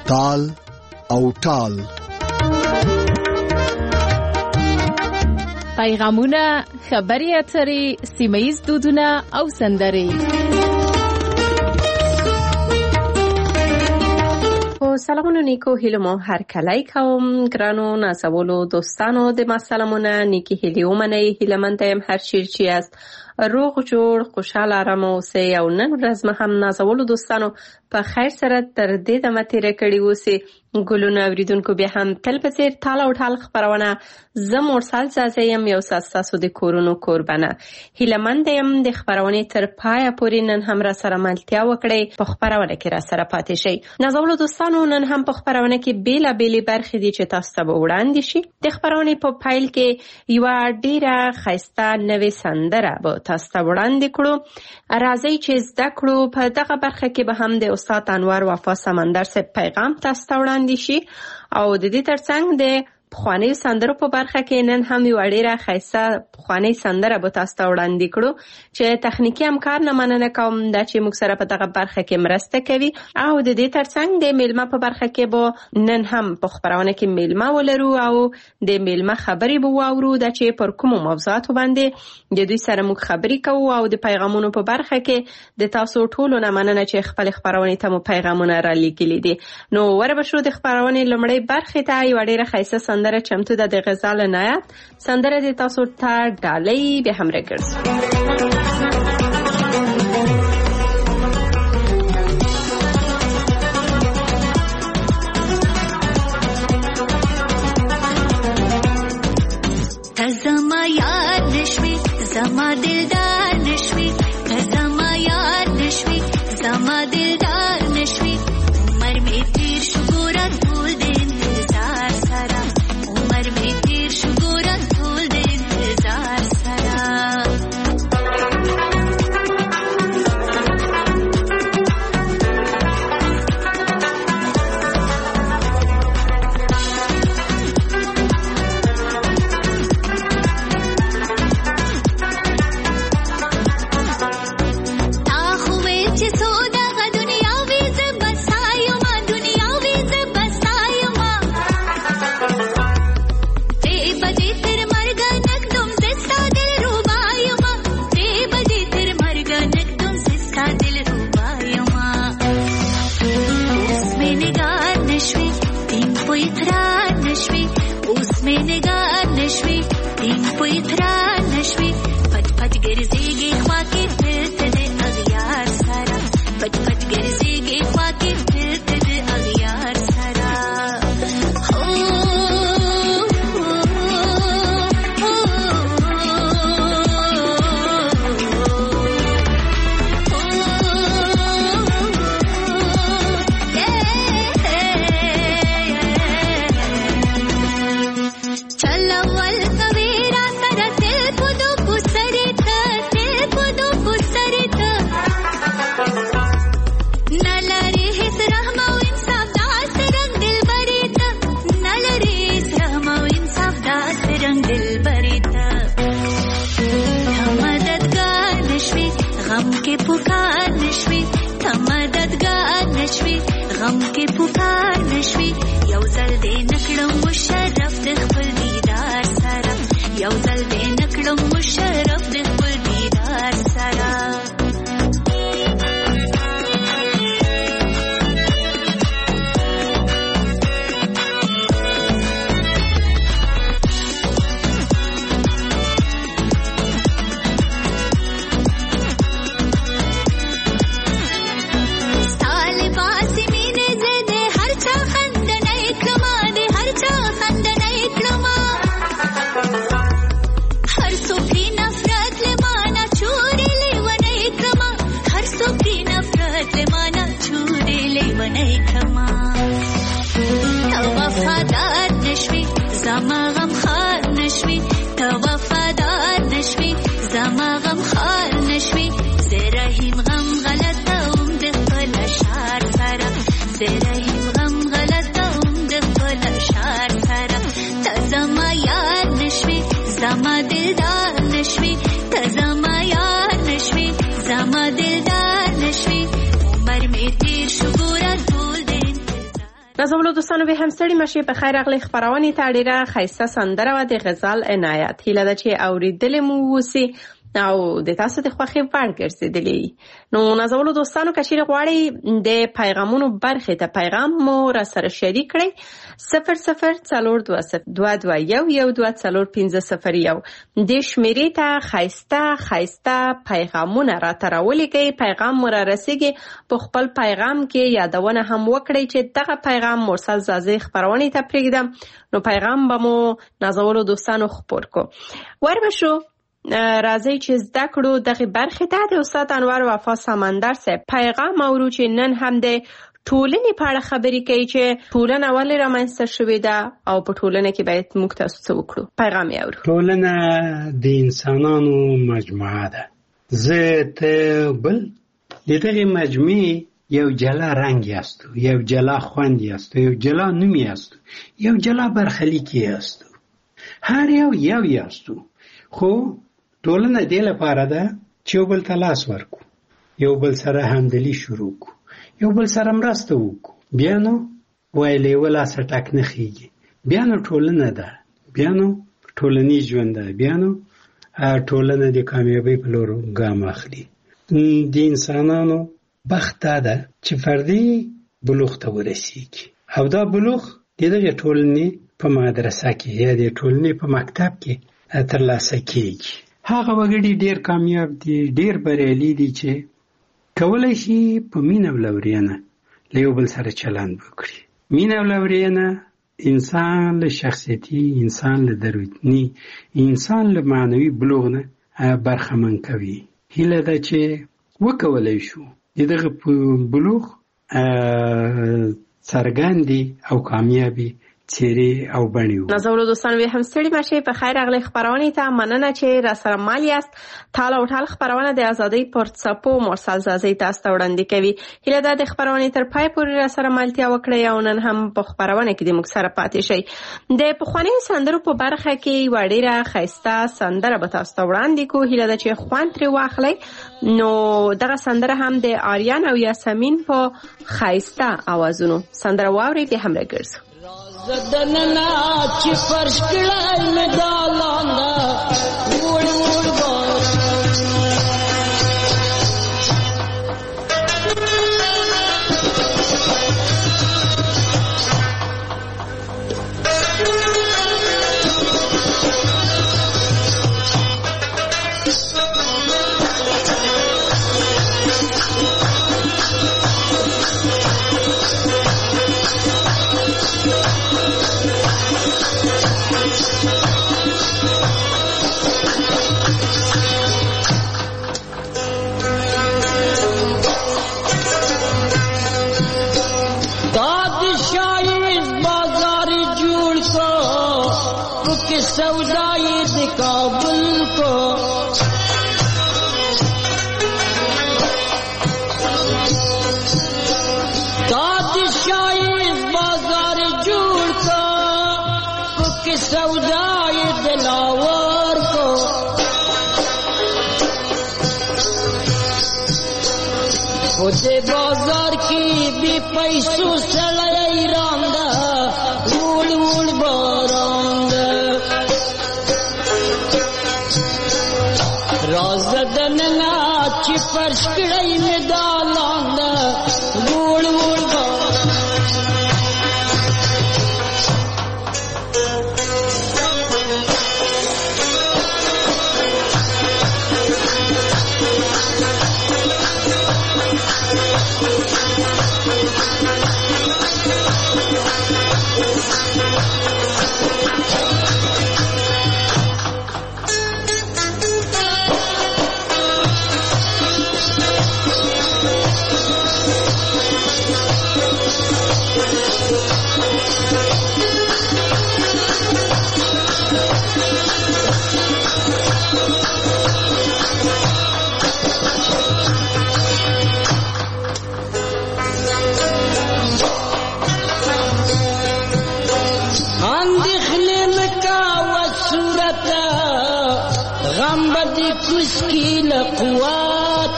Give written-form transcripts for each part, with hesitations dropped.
تال او ټال. پیغامونه، خبري اترې، سیمه‌ییز دودونه او سندرې. سلامونه نیکو هیلو مو هر کلی کوم ګرانو نازولو دوستانو د ما سلامونه نیکی هیلی ومنئ. هیله‌منده یم هر چیر چی است روغ جوړ خوشاله آرام اوسئ او نن ورځ مې هم نازولو دوستانو په خیر سره تر دې دمه تیره کړې اوسئ. ګلونه اوریدونکو بیا هم تل په څیر تال او ټال خپرونه زه مرسل زازه یم یو ستاسو د کورونو کوربنه. هیله‌منده یم د خپرونې تر پایه پورې نن هم را سره ملتیا وکړئ، په خپرونه کې را سره پاتې شئ. نازولو دوستانو نن هم په خپرونه کې بیلابېلې برخې دي چې تاسو ته به وړاندې شي. د خپرونې په پیل کې یوه ډیره ښایسته نوې سندره به تاسو ته وړاندې کړو. راځئ چې زده کړو. په دغه برخه کې به هم د استاد انور وفا سمندر صاحب پیغام تاسو ته وړاندې شي او د دې ترڅنګ د پخواني سندرو په برخه کې نن هم یو ډیره ښایسته پخواني سندره به تاسو ته وړاندې کړو چې تخنیکی همکار نه مننه کوم دا چې موږ سره په دغه برخه کې مرسته کوي. او د دې ترڅنګ د میلمه په برخه کې به نن هم په خپرونه کې میلمه ولرو او د میلمه خبرې به واورو دا چې پر کومو موضوعاتو باندې د دوی سره موږ خبرې کوو. او د پیغامونو په برخه کې د تاسو ټولو نه مننه چې خپل خپرونې ته مو پیغامونه را لیږلي دي. نو وربشو د خپرونې لومړی برخه ته یو ډیره ښایسته سندره چمتو ده د غزال عنایت. سندره د تاسو ته ډالۍ به هم راګرځي. زما یاد نشوي زما دلدار نشوي زما یاد نشوي زما دلدار نشوي عمر می تیر شو ګورا ټول د انتظار سره عمر می تیر شو ګورا ټول د انتظار سره نازولو دوستانو به هم ستړي مشي په خیر اغلی خبرونه ته ډیره خیسته سندره و د غزل عنایت هیله ده چې اوریدل مو وسی او د تاسو د خوخي وړ ګرځیدلی. نو نازولو دوستانو کچیر غواړي د پیغامونو برخه ته پیغام مو را سره شریک کړئ 00422112401501 د شمیرې ته خیسته پیغامونه را ترولېږئ. پیغام مو را رسیږي په خپل پیغام کې یادونه هم وکړئ چې دغه پیغام مرسل زازي خبرونه ته پرېږدم. نو پیغام به مو نازولو دوستانو خپور کو وربشو راځي چې زده کړو دغه برخه ته د استاد انور وفا سمندر صاحب پیغام اورو چې نن هم د ټولنې په اړه خبرې کوي چې ټولنه ولې رامنځته شوې ده او په ټولنه کې باید موږ تاسو څه وکړو. پیغام یې اورو. ټولنه د انسانانو مجموعه ده. زه ته بل د دغه مجموعې یو جلا رنګ یاستو، یو جلا خوند یاستو، یو جلا نوم یاستو، یو جلا برخلیک یاستو. هر یو یاستو. خو ټولنه دې لپاره ده چې یو بل ته لاس ورکو، یو بل سره همدلی شروع کو، یو بل سره مرسته وکړو. بیا نو وایلې ولاسه ټک نه خېږي. بیا نو ټولنه ده، بیا نو ټولنیز ژوند ده، بیا نو ټولنه د کامیابۍ په لور ګام اخلي. د انسانانو بخت ده چې فردي بلوغ ته ورسیږي او دا بلوغ دغه ټولنې په مدرسه کې یا د ټولنې په مکتب کې ترلاسه کېږي. هغه وګړي ډېر کامیاب دي، ډېر بریالي دي چې کولای شي په مینه او لورینه له یو بل سره چلند وکړي. مینه او لورینه انسان له شخصیتي، انسان له دروتني، انسان له معنوي بلوغ نه برخمن کوي. هیله ده چې وکولای شو دغه بلوغ څرګندي او کامیابي چیرې او بڼیو. نازولو دوستان به هم ستړي مشي په خیر اغلی خبرونه ته مننه چې را سره مالی است. تال او ټال خبرونه د ازادۍ پورتساپو مرسل زازي تاسو ته وړاندې کوي. هیله ده د خبرونه تر پای پورې را سره ملتیا وکړئ او نن هم په خبرونه کې د موږ سره پاتې شئ. د پخواني سندرو په برخه کې وړيره خیسته سندره به تاسو ته وړاندې کو. هیله ده چې خوند ترې واخلئ. نو دغه سندره هم د آریان او یاسمین په خیسته اوازونو سندره واوري به هم راګرځو. زدننا چې فرش کړای مې دالاندا وړ سودائی د کابل کو بادشاہی بازار جوڑ کو پک سودائی دلاور کو خود بازار کی بھی پیسوں سڑائی راندا وڑ وڑ باران رازدن ناچ فرش کړی مې دالان وړ وړ کی لقوات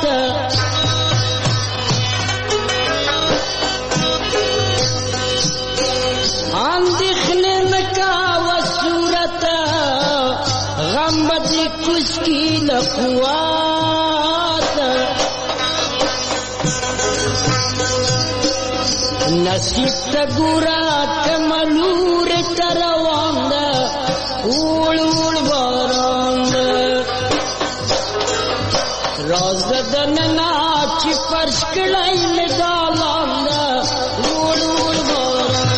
لقوات نصیب تگورا کملور تروان اوڑ اوڑ باران راز دننا چی فرش کڑائی مدالان اوڑ اوڑ باران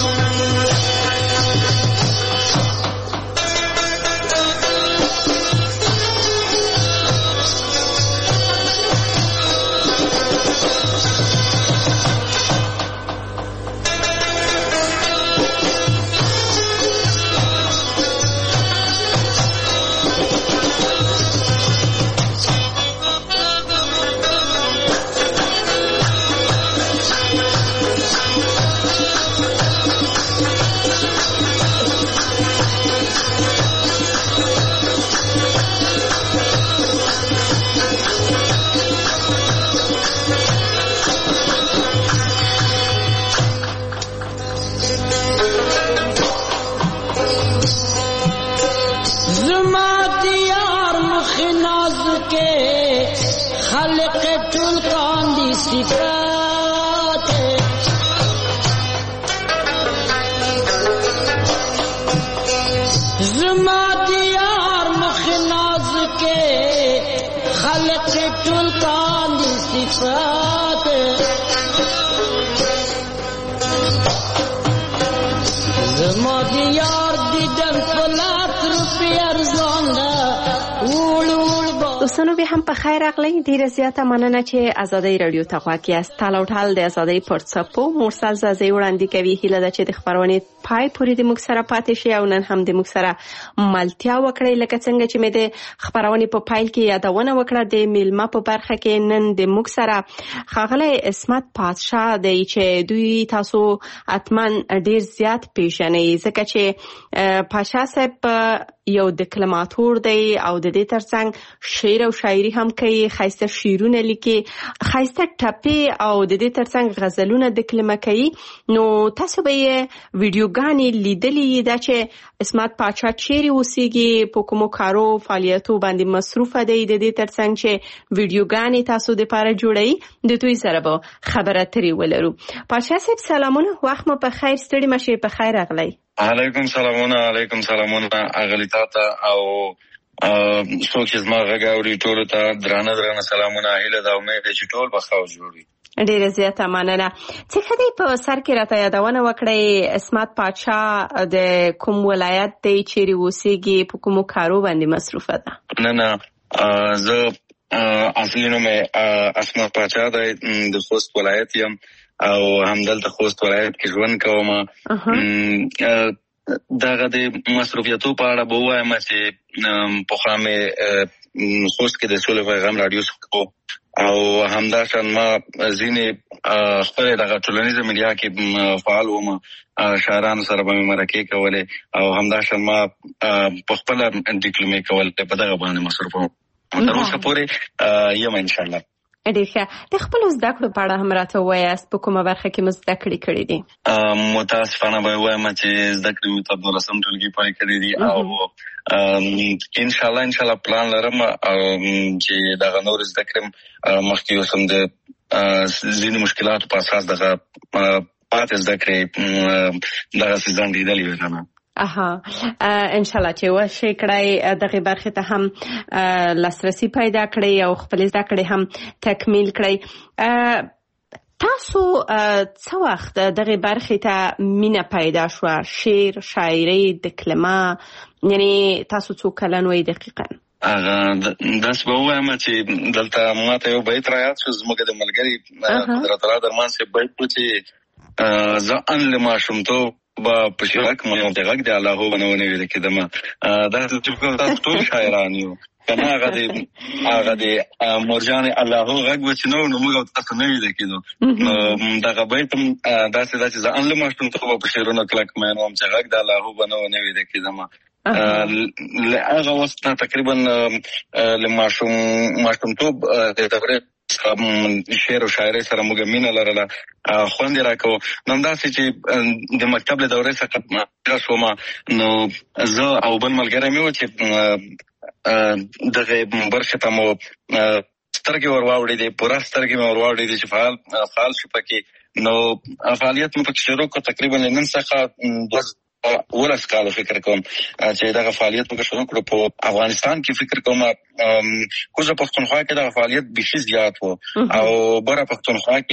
دوستانو به هم په خیر راغلی. ډیره زیاته مننه چې ازادي رادیو ته غواړئ. است تاله ټال د ازادي پرڅپو مرسل زازي وړاندې کوي. هیله ده چې د خبرونه پای پورې د موږ سره پاتې شي او نن هم د موږ سره ملتیا وکړي. لکه څنګه چې مې د خبرونه په پایل کې یادونه وکړه د میلمه په برخه کې نن د موږ سره ښاغلی عصمت پادشاه دی چې دوی تاسو اتمن ډیر زیات پیژنئ ځکه چې پاشا صاحب یو ډیپلوماټور دی او د دې ترڅنګ شعر او شاعري هم کوي. خاصه شعرونه لیکي، خاصه ټپې او د دې ترڅنګ غزلونه ډیکلمه کوي. نو تاسو به ویډیوګانې لیدلې دا چې عصمت پادشاه چیرې اوسېږي، په کومو کارو فعالیتو باندې مصروف دی. د دې ترڅنګ چې ویډیوګانې تاسو د پاره جوړي د دوی سره به خبره ترې ولرو. پادشاه صاحب سلامونه، وخت مو په خیر، ستړي مشه، په خیر راغلی. علیکم سلامونه اغلی تاته او څوک چې زما غږ اوري ټولو ته درانه سلامونه. هیله ده امید چې ټول به ښه جوړ وي. ډیره زیاته مننه. څه خدای په سر کې راته یادونه وکړئ، عصمت پادشاه د کوم ولایت دی، چیرې اوسېږي، په کومو کارو باندې مصروفه ده؟ نه زه اصلي نوم عصمت پادشاه دی، د خوست ولایت یم او همدلته خوست ولایت کې ژوند کوم. دغه د مصروفیتو په اړه به ووایم چې پخوا مې خوست کې د سولې پیغام راډیو څخه او همداشان ما ځینې خپل دغه ټولنیزه میډیا کې فعال وم، شاعرانو سره به مې مرکې کولې او همداشان ما په خپل ډیپلومې کول په دغه باندې مصروف وم. تر اوسه پورې یم ان شاء الله. ډیر ښه. د خپل زده کړو په اړه هم راته ووایاست، په کومه برخه کې مو زده کړې کړې دي؟ متاسفانه به ووایم چې زده کړې مې تر 12م ټولګي پورې کړې دي او ان شاء الله پلان لرم چې دغه نور زده کړم. مخکې اوسم د ځینې مشکلاتو په اساس دغه پاتې زده کړې دغه ځان لیدلې وي کنه. ان شاء الله چې وشي کړای دغه برخه ته هم لاسرسي پیدا کړئ او خپل زده کړې هم تکمیل کړئ. تاسو څه وخت دغه برخه ته مینه پیدا شو، شعر، شاعري، ډیکلمه، یعنی تاسو څو کلن وئ دقیقاً؟ داس به وایم چې دلته ماته یو بیت رايات شو زموږ د ملګری قدرت الله درمان سي بیت چې ځان له ماشومتوب با پښیراک مې د غږ د الله هو بنونه ویل کېدم. دا چې ټول شاعران یو کنه هغه د مرجان الله هو غږ وچنو نو موږ تاسو نه ویل کېدو. دا بیت داسې چې ځان له ماشومتوب پښیرونه کلک مې نو چې غږ د الله هو بنونه ویل کېدم. هغه وخت تقریبا له ماشومتوب د تفریح شعر او شاعري سره موږ مینه لرله خوند یې راکو. نو همداسې چې د مکتب له دورې څخه شوم نو زه او بل ملګری مې و چې دغه برخه ته مو سترګې ور واوړېدې، پوره سترګې مې ور واوړېدې چې فعال شو پکې. نو فعالیت مې پکې شروع کړ تقریبا نن څخه 12 کاله فکر کوم چې دغه فعالیت مې شروع کړ په افغانستان کې. فکر کوم کوزه پښتونخوا کې دغه فعالیت بشي زیات و او بره پښتونخوا کې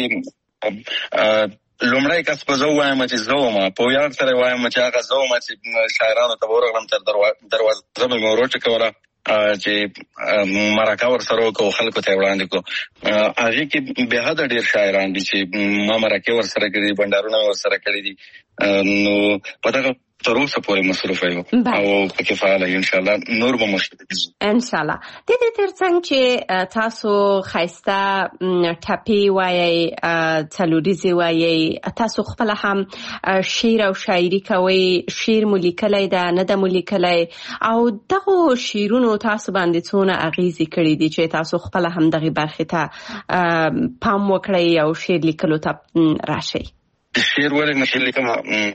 لومړی کس په زه وایم چې زه وم په ویاړ سره وایم چې هغه زه وم چې شاعرانو ته ورغلم تر دروازه مې وروټکوله چې مرکه ورسره وکړو، خلکو ته وړاندې کړو. هغې کې بې حده ډېر شاعران دي چې ما مرکې ورسره کړي دي، بنډارونه مې ورسره کړي دي. نو په دغه تر اوسه پورې مصروفه یو او پکې فعاله یو. انشاءالله نور به مشترک شو انشاءالله. د دې ترڅنګ چې تاسو ښایسته ټپې وایئ، څلوریزې وایئ، تاسو خپله هم شعر او شاعري کوئ. شعر مو لیکلی ده نه ده مو لیکلی او دغو شعرونو تاسو باندې څونه اغیزې کړي دي چې تاسو خپله هم دغې برخې ته پام وکړئ او شعر لیکلو ته راشئ؟ شعر ولې نشي لیکم،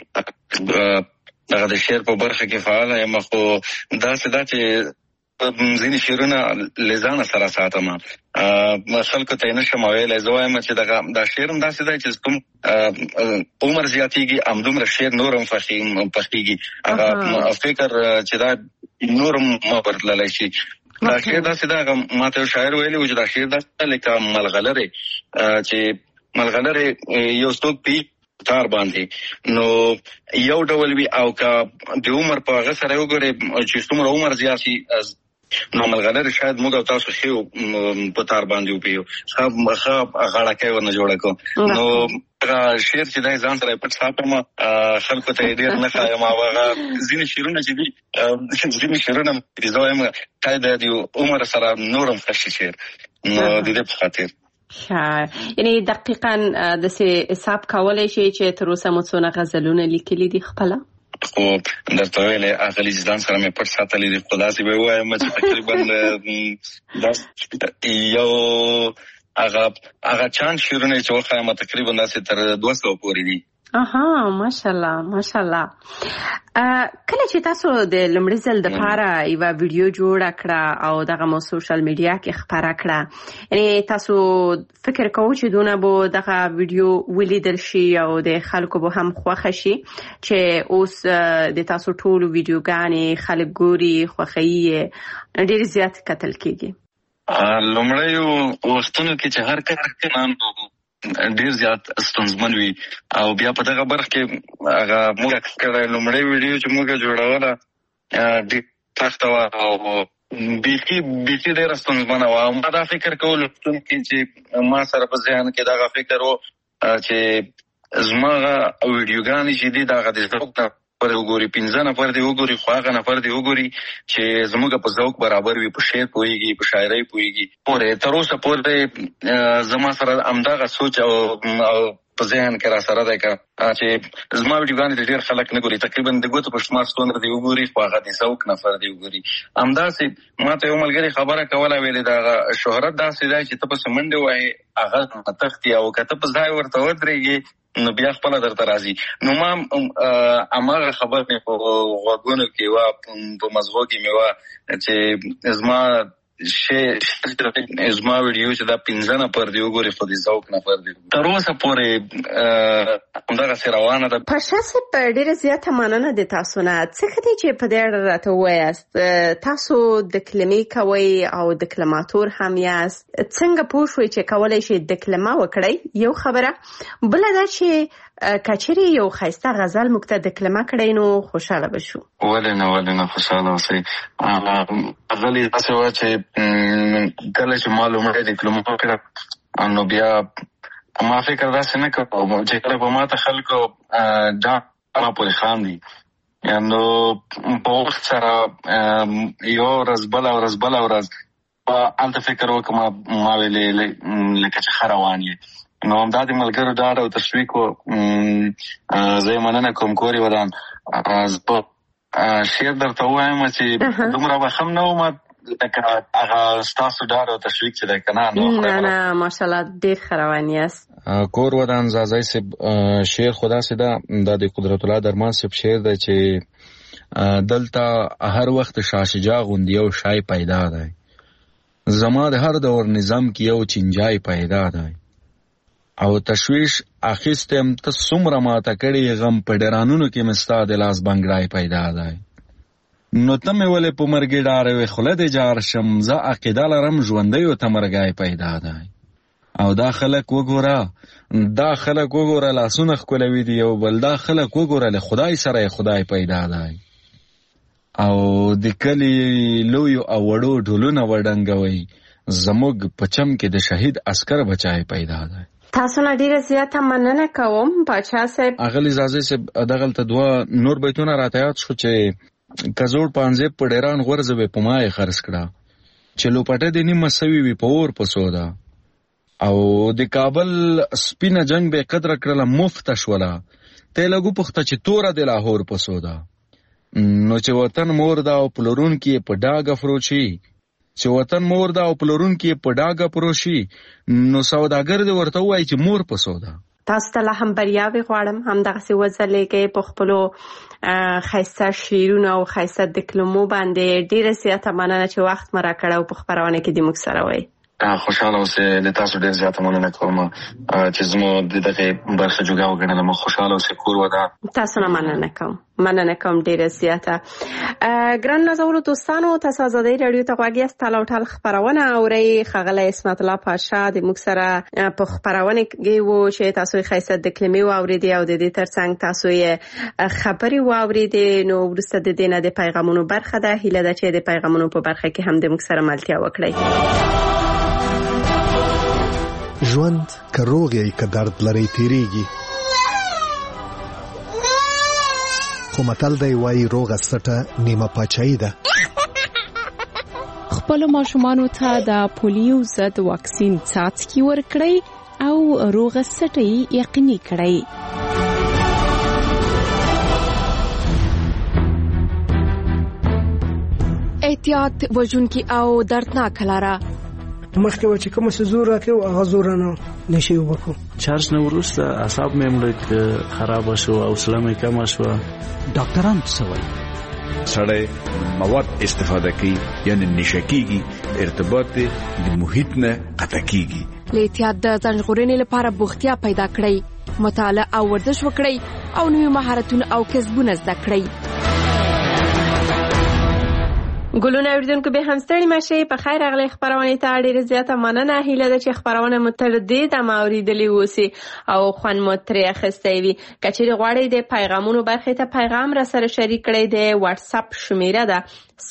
دغه د شعر په برخه کې فعاله یم، خو داسې ده چې ځینې شعرونه له ځانه سره ساتم، خلکو ته یې نشم ویلی. زه وایم چې دا شعر هم داسې دی چې کوم عمر زیاتېږي همدومره شعر نور هم پخېږي. هغه فکر چې دا نور هم ورتللی شي. دا شعر داسې ده، هغه ما ته یو شاعر ویلی و چې دا شعر داسې ده لکه ملغلرې چې ملغلرې یو څوک پي تار باندې نو یو ډول وي او که د عمر په هغه سره وګورې چې څومره عمر زیات شي نو ملغلرې شاید موږ او تاسو ښه په تار باندې وپیو، ښه غاړکۍ ورنه جوړه کړو. نو هغه شعر چې دی ځان سره پټ ساتم، خلکو ته یې ډېر نه ښایم. او هغه ځینې شعرونه چې دي ځینې شعرونه زه وایم شاید د عمر سره نور هم ښه شي شعر. نو د دې په خاطر یعنی دقیقاً داسې حساب کولی شي چې تر اوسه مو څونه غزلونه لیکلي دي خپله؟ خو درته ویلې اغلي ځان سره مې پټ ساتلي دي، خو داسې به ووایم چې تقریبا یو هغه چند شعرونه چې وښایم تقریبا داسې تر 200 پورې دي. ماشاءالله ماشاءالله. کله چې تاسو د لومړي ځل دپاره یوه ویډیو جوړه کړه او دغه مو سوشل میډیا کې خپره کړه، یعنی تاسو فکر کوو چې دونه به دغه ویډیو ولیدل شي او د خلکو به هم خوښه شي چې اوس د تاسو ټولو ویډیوګانې خلک ګوري، خوښوي یې، ډېر زیات کتل کېږي؟ لومړیو وختونو کې چې هر کار ډېر زیات ستونزمن وي او بیا په دغه برخه کې هغه موږ کړی لومړی ویډیو چې موږ جوړوله ډېر سخته وه او بیخي ډېره ستونزمنه وه. ما دا فکر کولو چې ما سره په ذهن کې دغه فکر و چې زما هغه ویډیوګانې چې دي دغه د ذوق نفر وګوري، 15 نفر دې وګوري، خو هغه نفر دې وګوري چې زموږ په ذوق برابر وي، په شعر پوهېږي، په شاعرۍ پوهېږي. تر اوسه پورې زما سره همدغه سوچ او په ذهن کې را سره دی چې زما ویډیوګانې د ډېر خلک نه ګوري، تقریبا د ګوتو په شمار څومره دې وګوري، خو هغه د ذوق نفر دې وګوري. همداسې ما ته یو ملګري خبره کوله، ویلې د هغه شهرت داسې دی چې ته پسې منډې وهې هغه تښتي او که ته په ځای ورته ودرېږې نو بیا خپله درته راځي. نو ما هماغه خبر مې په غوږونو کې وه، په مزغو کې مې وه چې زما ویډیو چې دا 15 نفر دی وګوري خو د ذوق نفر دی. تر اوسه پورې همدغسې روانه ده. پاشا صاحب ډېره زیاته مننه د تاسو نه. څه ښه دی چې په دې اړه راته ووایاست. تاسو دکلمې کوئ او دکلماتور هم یاست. څنګه پوه شوئ چې کولی شئ دکلمه وکړئ؟ یو خبره. بله دا چې کچېرې یو ښایسته غزل موږ ته دکلمه کړئ نو خوشحاله به شو. ولې نه خوشحاله اوسئ. غزل یې داسې وه چې کله چې ما لومړی دکلمه وکړه نو بیا ما فکر داسې نه کوم چې کله به ما ته خلکو دا ما پورې خاندي. نو په وخت سره یو ورځ بله ورځ هلته فکر وکړم ما ویلې لکه چې ښه روان یې. نو همدا د ملګرو ډاډ او تشویق و. زه یې مننه کوم کور یې ودان. شعر درته ووایم چې دومره به ښه نه وم لکه هغه ستاسو ډاډ او تشویق چې دی که نه ماشاءالله ډېر ښه روان یاست. کور ودان زازی صاحب شعر خو داسې ده، دا د قدرت الله درمان صاحب شعر دی چې دلته هر وخت شاه شجاع غوندې یو شای پیدا دی، زما د هر دور نظام کې یو چینجای پیدا دی، او تشویش اخیستم ته څومره ماته کړي غم په ډیرانونو کې مې ستا د لاس بنګړای پیدا دی. نو ته مې ولې په مرګې ډاروې خوله دې جار شم، زه عقیده لرم ژوندیو ته مرګای پیدا دی. او دا خلک وګوره لاسونه ښکلوي دي یو بل، دا خلک وګوره له خدای سره خدای پیدا دی. او د کلی لویو او وړو ډولونه وډنګوي، زموږ په چم کې د شهید عسکر بچای پیدا دی. تاسو نه ډیره زیاته مننه کوم باچا صاحب. اغلی زازی صاحب دغلته دوه نور بیتونه راته یاد شو چې کزوړ پانځه په ډیران غورځه به پمای خرڅ کړه، چې لوپټه د نیمه سوي وی په اور پسودا، او د کابل سپینه جنگ به قدر کړله مفت شولا، ته لګو پخته چې تور د لاهور پسودا. نو چې وطن مور دا او پلورون کې په ډاګه فروشي، چې وطن مور دا او پلورون کې په ډاګه فروشي، نو سوداګر دې ورته وایي چې مور پسودا. تاسو ته لا هم بریاوې غواړم، همدغسې وځلېږئ په خپلو ښایسته شعرونو او ښایسته دکلمو باندې. ډېره زیاته مننه چې وخت مو راکړی او په خپرونه کې دې موږ سره وئ. خوشحاله اوسئ، د تاسو ډېر زیاته مننه کوم چې زموږ د دغې برخه جوګه وګڼله. موږ خوشحاله اوسئ، کور ودان. تاسو نه مننه کوم ډېره زیاته. ګران نازولو دوستانو، تاسو ازادۍ راډیو ته غوږ یاست. تال او ټال خپرونه اورئ. ښاغلی عصمت الله پاشا د موږ سره په خپرونه کې و چې تاسو یې ښایسته دکلمې واورېدې او د دې ترڅنګ تاسو یې خبرې واورېدې. نو وروسته د دې نه د پیغامونو برخه ده. هیله ده چې د پیغامونو په برخه کې هم د موږ سره ملتیا وکړئ. ژوند که روغ یې که درد لري تیریږي، خو متل دی وایي روغه سټه نیمه پاچاهي ده. خپلو ماشومانو ته د پولیو ضد واکسین څاڅکي ورکړئ او روغه سټه یې یقیني کړئ. احتیاط وژونکي او دردناک لاره. مخکې و چې کوم څه زور راکړو هغه زور نه نشي وکړو. چارج نه وروسته اعصاب مې مړ خراب شو او حوصله مې کم شو. ډاکټران څه وایي؟ سړی مواد استفاده کوي یعنی نشه کیږي، ارتباط د محیط نه قطع کیږي. له احتیاط د ځان ژغورنې لپاره بوختیا پیدا کړئ، مطالعه او ورزش وکړئ او نوي مهارتونه او کسبونه زده کړئ. ګلونه اوریدونکو به هم ستړي مشئ. په خیر راغلی خپرونې ته ډېره زیاته مننه. هیله ده چې خپرونه مو تر دې دمه اورېدلې اوسي او خوند مو ترې اخیستی وي. که چیرې غواړئ د پیغامونو برخې ته پیغام را سره شریک کړئ، د واتساپ شمیره ده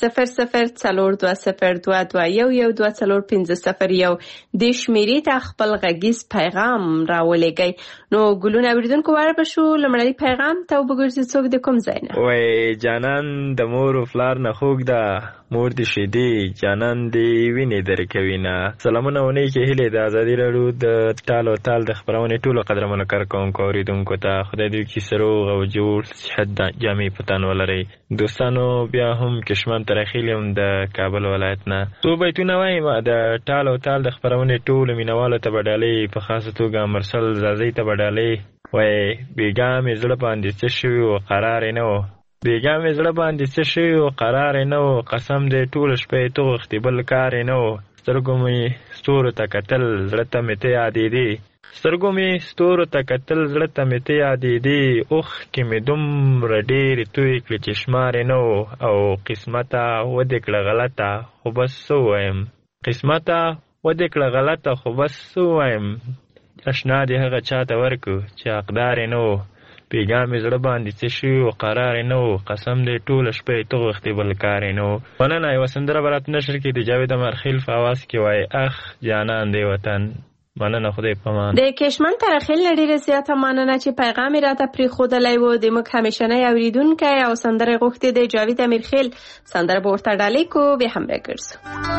004222112450. دې شمیرې ته خپل غږیز پیغام راولېږئ. نو ګلونه اوریدونکو وړ به شو لومړني پیغام ته وګورځو څوک د کوم ځای نه. وای جانان د مور او پلار نه خوږ ده، مور دې شیدې جانان دې وینې درکوي نه. سلامونه ونی کې هیله د ازادي راډیو د ټال او ټال د خبرونه ټولو قدرمنو کوونکو اوریدونکو ته خدای دې کې سروغ او جوړ صحت جامع پتان ولري. دوستانو بیا هم کشمن ترخیلم د کابل ولایت نه تو بیتونه وایم د ټال او ټال د خبرونه ټولو مینوالو ته بدالي په خاصه توګه مرسل زازي ته بدالي. وای بیګا مې زړه باندې څه شوی او قرار نه و، بیګا مې زړه باندې څه شوی او قرار نه و، قسم دې ټول شپې تو وخت بل کار نه و. سترګو مې ستورو ته کتل زړه ته مې ته یادې دي، سترګو مې ستورو ته کتل زړه ته مې ته یادې دي. اوخ کې مې دومره ډېرې توی کړې چې شمار نه و، او قسمته ودې کړه غلطه خو بس څه ووایم، قسمته ودې کړه غلطه خو بس څه ووایم. اشنا دې هغه چاته ورکو چې حقدار نه و، بیګا مې زړه باندې څه شوي و قرار نه و، قسم دې ټوله شپه یې تغوښتې بل کار نه و. مننه. یوه سندره به راته نشر کې د جاوید امرخیل په اواز کې وایي اخ جانان دې وطن. مننه، خدای پامان. د کشمن ترخیل ډېره زیاته مننه چې پیغام راته پرېښودلی و. د موږ همیشنی اوریدونکی او سندره غوښتې د جاوید امیرخیل سندره به ورته ډالۍ کو. بیا هم راګرځو.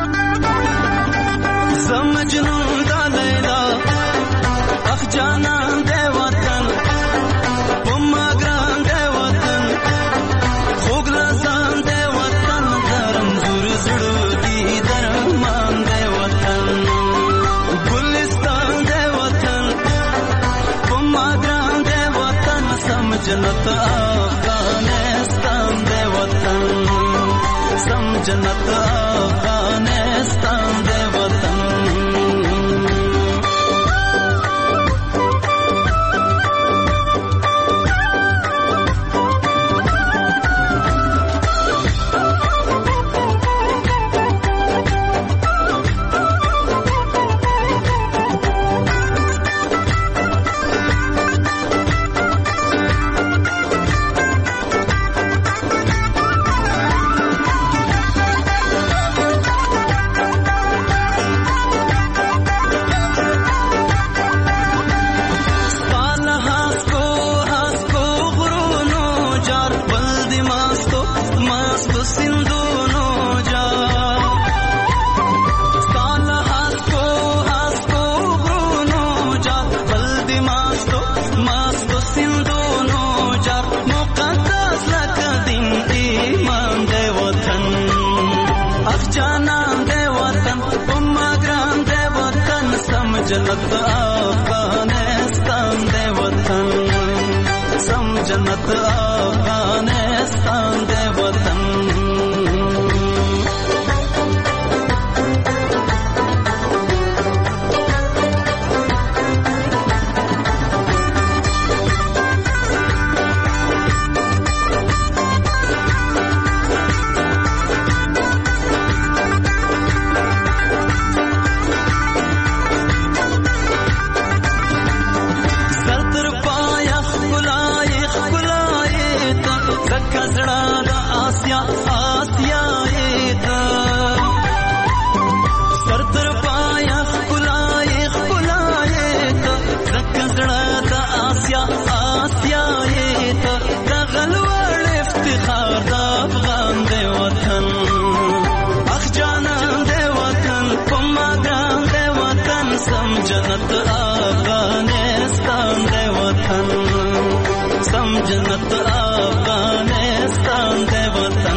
زه مجنون د لیلا اخ جانان دې وطن په ما ګران دې وطن خوږ لسان دې وطن د رنځور زړه دي جنت افغانستان دے وطن سم جنت افغانستان دے وطن जन्नत अफगानिस्तान दे वतन सम जन्नत अफगानिस्तान दे वतन जन्नत अफगानिस्तान दे वतन सम जन्नत अफगानिस्तान दे वतन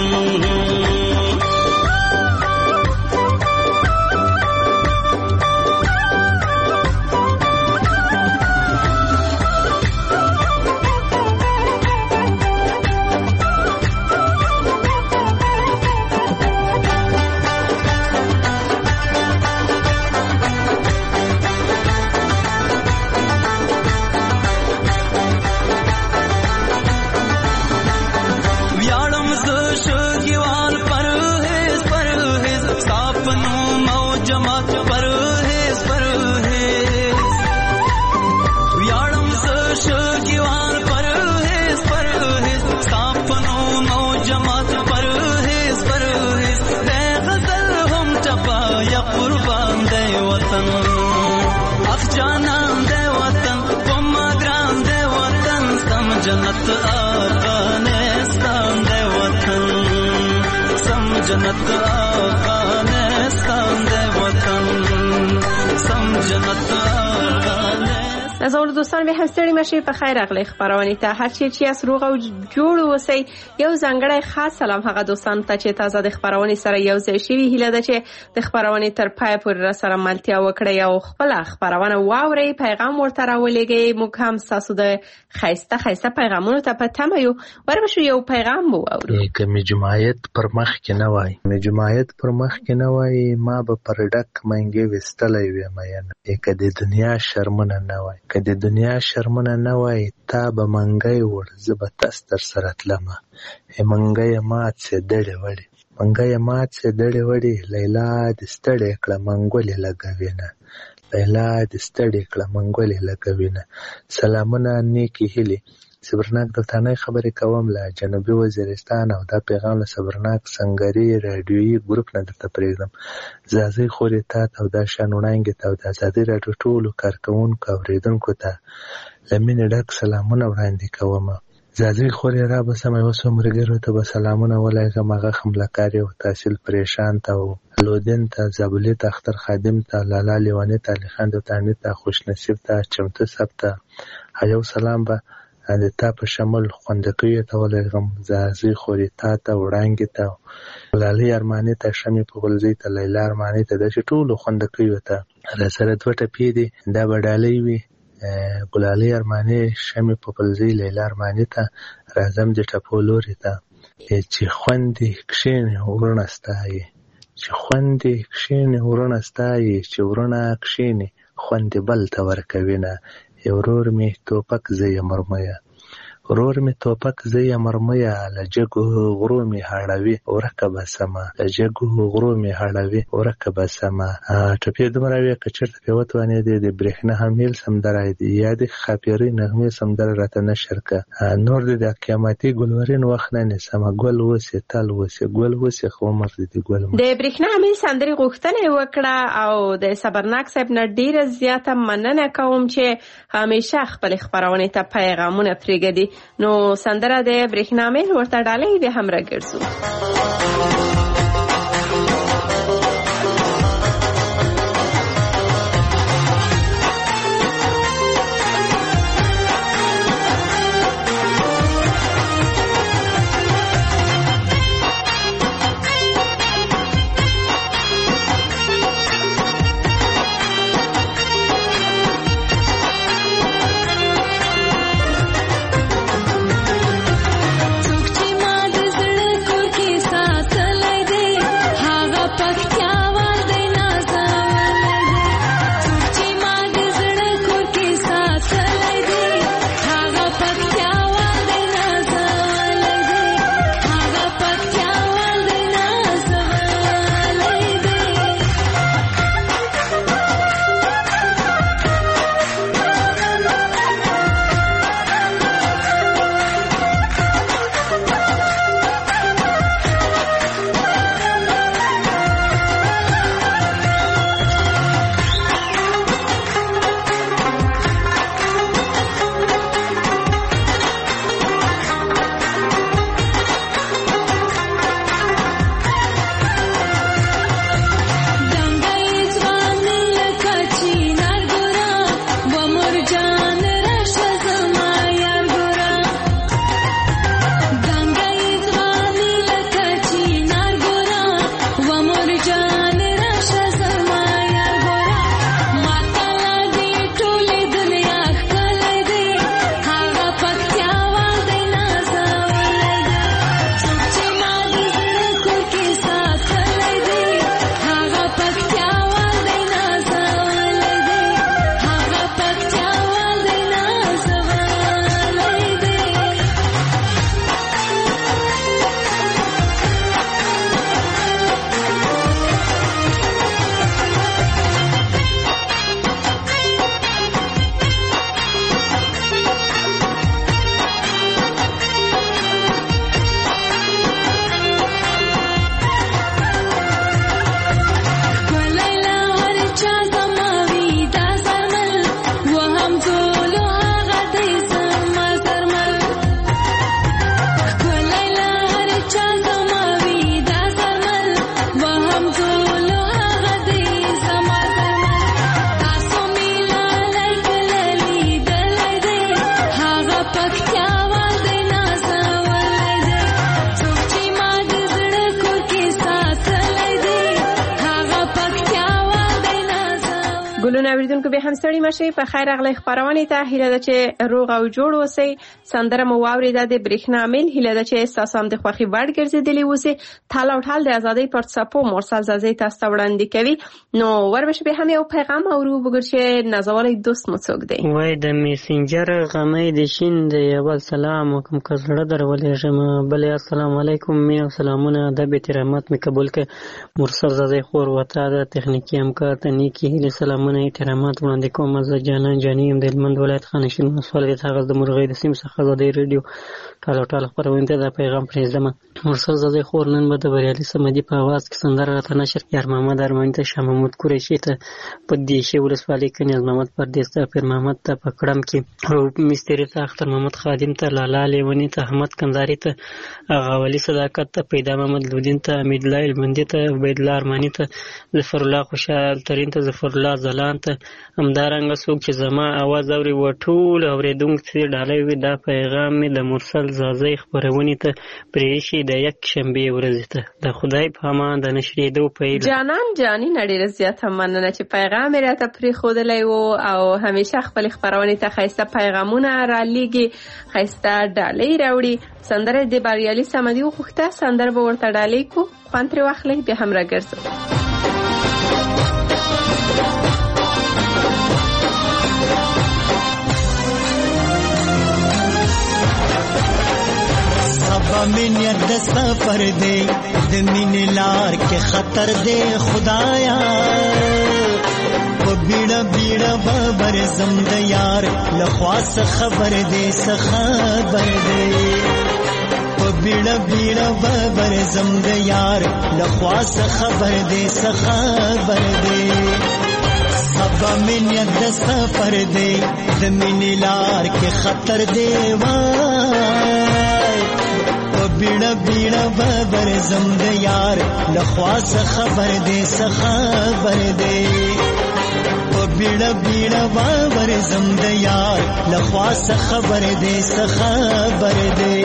जन्नत अफगानिस्तान दे वतन सम जन्नत अफगानिस्तान दे वतन सम जन्नत نازول دوستان به هم ستړي مشي په خیر اغلی خبرونه ته هر چی چې اس روغ او جوړ وسی یو ځانګړی خاص سلام هغه دوستان ته چې تازه د خبرونه سره یو ځای شي هیله ده چې د خبرونه تر پای پورې سره ملتیا وکړي او خپل خبرونه واوري پیغام ورته راولېږي موږ هم تاسو د خیسته پیغامونو ته پته مې وربشو یو پیغام وو اورو کوم جماعت پر مخ کې نه وای جماعت پر مخ کې نه وای ما به پر ډک منګي وستلې وې مې کده دنیا شرمنه نه وای کده دنیا شرمنه نه وای تا به منګي ور زبته ستر سره تلمه منګي مات سي دړې وړي منګي مات سي دړې وړي لیلا د ستړې کړه منګولې لګوینه لیلا د ستړې کړه منګولې لګوینه سلامونه نیکی هلي صبرناک دلتانه خبرې کوم له جنوبي وزیرستان او دا پیغام له صبرناک سنگري رادیویي ګروپ نه درته پرېږدم زازي خوري تا او دا شانونانګ ته د ازادي رادیو ټولو کارکونکو اوریدونکو ته لمن ډک سلامونه وړاندې کوم زازي خوري را به سمې وسو مرګرو ته به سلامونه ولایګم هغه خملکاري او تحصیل پریشان ته لودین ته زابلی ته اختر خادم ته لالا لیوانی ته علي خان ته ته خوش نصیب ته چمته سب ته یو سلام به د تا په شمول خوندکوي ته ولېږم زازي خوري تا ته وړانګې ته لالي ارماني ته شمې په غلزي ته لیلا ارماني ته داسې ټولو خوندکوي ته را سره دوه ټپې دي دا به ډالۍ وي ګلالۍ ارماني شمې په پلزۍ لیلا ارماني ته راځم د ټپو لوري ته چې خوندې کښېنې ورونه ستایي چې خوندې کښېنې ورونه ستایي چې ورونه کښېنې خوندې بل ته ورکوینه ورور مې توپک زه یې مرمیه ورور مې توپک زه یې مرمیه له جګو غرو مې هړوي ورکه به سمه له جګو غرو مې هړوي ورکه به سمه ټپې دومره وې که چېرته پرې وتوانېدې د برېښنا حمیل سمندره یا د ښاپېرۍ نغمې سمندره راته نشر که نور دې د قیامتي ګلورین وخت نه نیسمه ګل اوسې تل اوسې ګل اوسې خو عمر دې د ګل د برېښنا حمیل سندرې غوښتنه یې وکړه او د صبرناک صاحب نه ډېره زیاته مننه کوم چې همیشه خپلې خپرونې ته پیغامونه پرېږدي. نو سندره د برېښنا حمیل ورته ډالۍ به هم راګرځو. ګلونه اوریدونکو به هم ستړي مشي په خیر اغلی خبرونه ته هیله ده چې روغ او جوړ اوسئ. سندره مو واوریده د برېښنا حمیل هیله ده چې تاسو هم د خوښي وړ ګرځېدلي اوسئ. ټال او ټال د ازادۍ پر څپو مرسل زازي تاسو ته وړاندې کوي. نو وربشه به هم یو پیغام اورو وګور چې نازولې دوست مو څوک دی. وای د میسنجر غمې د شین دی اول سلام وکم کزړه درولې جما بل السلام علیکم می سلامونه د احترامات می قبول ک مرسل زازي خور وته د تخنیکی همکار ته نیکی هیله سلامونه احترامات وړاندې کوم. زه جانان جانیم د هلمند ولایت خانشین مسؤل د هغه د مرغۍ د سیم څخه د ریډیو ټاله ټاله خبرونه د پیغام پرېږدم. مرسل زازي خور نن به د بریالي سمدي په आवाज کې سندره راته نشر کړ. محمد ارمان ته شاه محمود قریشي ته په دې شی ولسوالۍ کې نیاز محمد پردیس ته پیر محمد ته پکړم کې او مستری ته اختر محمد خادم ته لالا لیونی ته احمد کنداری ته غاولی صداقت ته پیدا محمد لودین ته امید الله المندی ته عبید الله ارمانی ته ظفر الله خوشحال ترین ته ظفر الله زلان ته. همدارنګه څوک چې زما اواز اوري و ټولو اورېدونکو ته ډالۍ وي. دا پیغام مې د مرسل زازۍ خپرونې ته پرېښي د یکشنبې ورځې ته. د خدای په امان د نشرېدو پیل. جانان جاني ډېره زیاته مننه چې پیغام یې راته پرېښودلی و او همیشه خپلې خپرونې ته ښایسته پیغامونه رالیږي، ښایسته ډالۍ راوړي. سندره د بریالي صمدي وغوښته، سندره به ورته ډالۍ کو، خوند ترې واخلئ، بیا هم راګرځو. سبا میں نیت د سفر دے د مینې لار کې خطر دے خدایا، په بیړه بیړه ببر زم د یار لخوا څه خبر دے څه خبر دے، په بیړه بیړه ببر زم د یار لخوا څه خبر دے څه خبر دے. سبا میں نیت د سفر دے د مینې لار کې خطر دے وای، بیڑا بیڑا ببر زم د یار لخوا څه خبر دے څه خبر دے، په بیڑا بیڑا ببر زم د یار لخوا څه خبر دے څه خبر دے.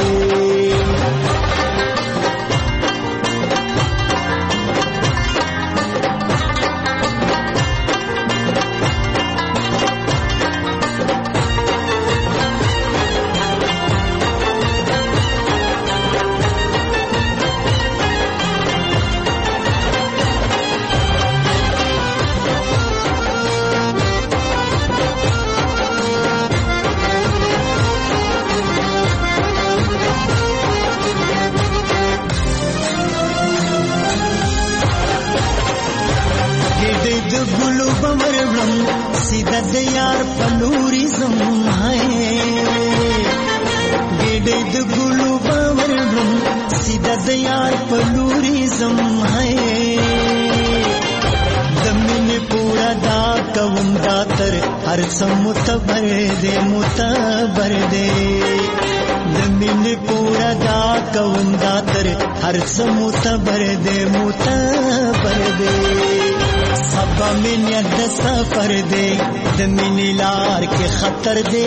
متبر دے متبر دے زمین پورا دا کوم داتر ہر څه متبر دے متبر دے. سبا میں نیت د سفر دے د مینې لار کې خطر دے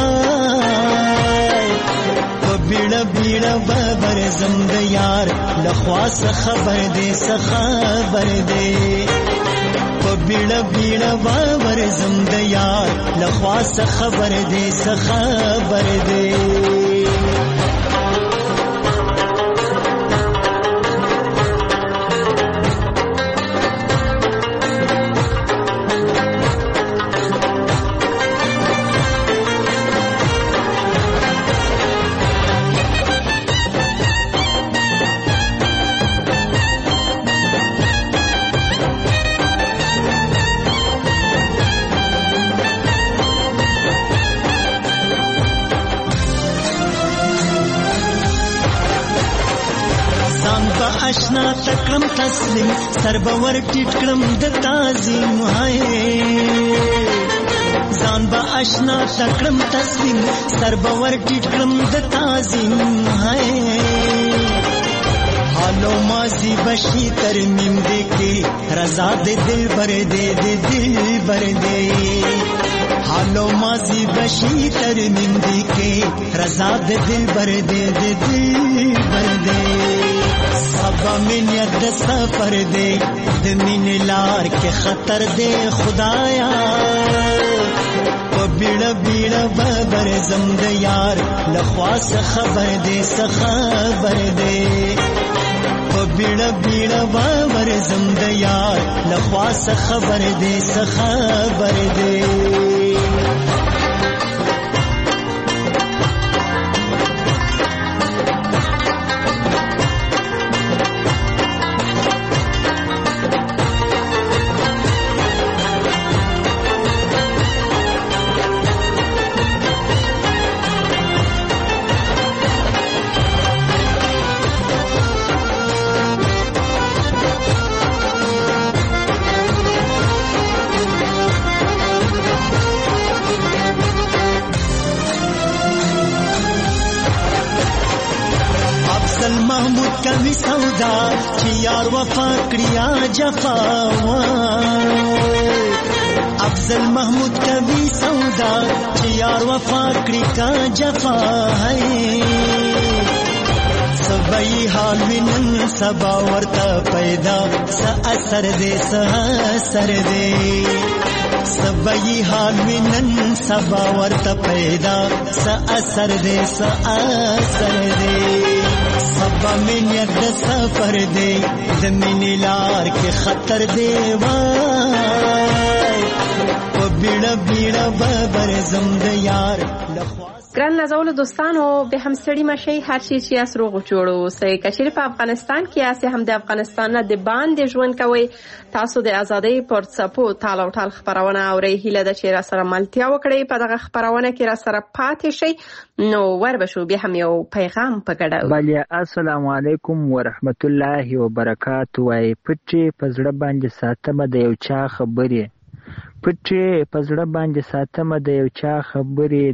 وای، په بیړه بیړه ببر زم د یار لخوا څه خبر دے څه خبر دے، په بیړه بیړه ببر زم د یار لخوا څه خبر دے څه خبر دے. اشنا تکړم تسلیم سر باور ټیټ کړم د تعظیم هاي، ځان با اشنا تکړم تسلیم سر باور ټیټ کړم د تعظیم هاي، حالو ماضی بشی ترمیم دے کے رضا دے دل بر دے دے دل بر دے، حالو ماضی بشی ترمیم دے کے رضا دے دل بر دے دے دل بر دے. سبا میں نیت د سفر دے د مینې لار کې خطر دے خدایا، په بیړه بیړه ببر زم د یار لخوا څه خبر دے څه خبر دے، په بیړه بیړه ببر زم د یار لخوا څه خبر دے څه خبر دے. محمود کمی سودا چې یار وفا کړیا جفا افضل محمود کبھی سودا چې یار وفا کړی کا جفا ہے سبای حال وینن سبا ورته پیدا س اثر دې س اثر دې سبای حال وینن سبا ورته پیدا س اثر دې س اثر دې سبا مینه د سفر دې د مینې لار کې خطر دې وای په بیړه بیړه ببر زم د یار ګران نازولو دوستانو به هم ستړي مشي هر شي چې اس روغ جوړو سې کچېر په افغانستان کې اسه هم د افغانستان نه د باندې ژوند کوي تاسو د ازادۍ پر څپو تالو ټال خبرونه اوري هله د چیرې سره ملتیا وکړي په دغه خبرونه کې را سره پاتې شي نو وربشو به هم یو پیغام پکړو بله السلام علیکم ورحمت الله وبرکاتہ وای پټي پزړه باندې ساتمه د یو چا خبرې پټي پزړه باندې ساتمه د یو چا خبرې